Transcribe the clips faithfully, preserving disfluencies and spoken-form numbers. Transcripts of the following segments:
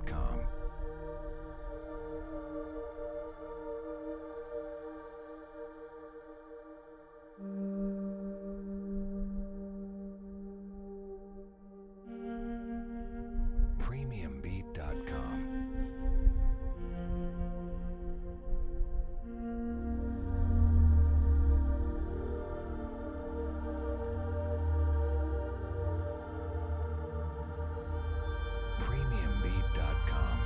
com. premium beat dot com. premium beat dot com.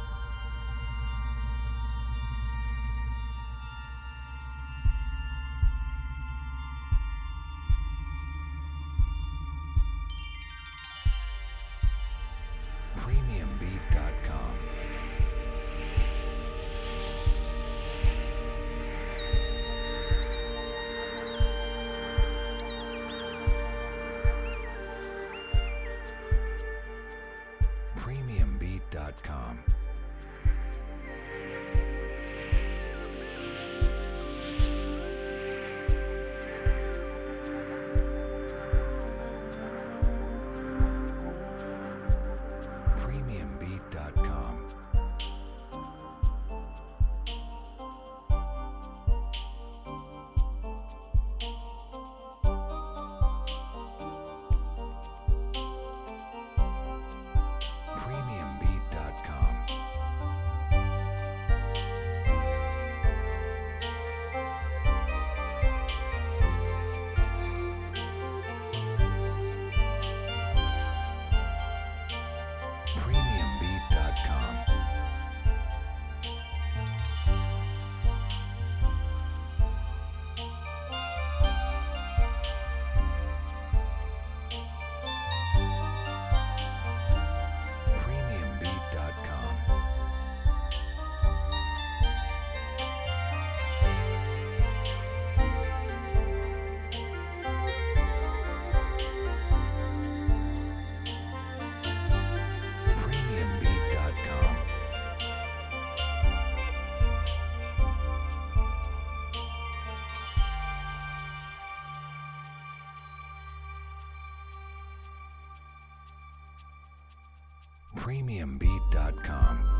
premium beat dot com. premium beat dot com. premium beat dot com. premium beat dot com. premium beat dot com. premium beat dot com. premium beat dot com. premium beat dot com.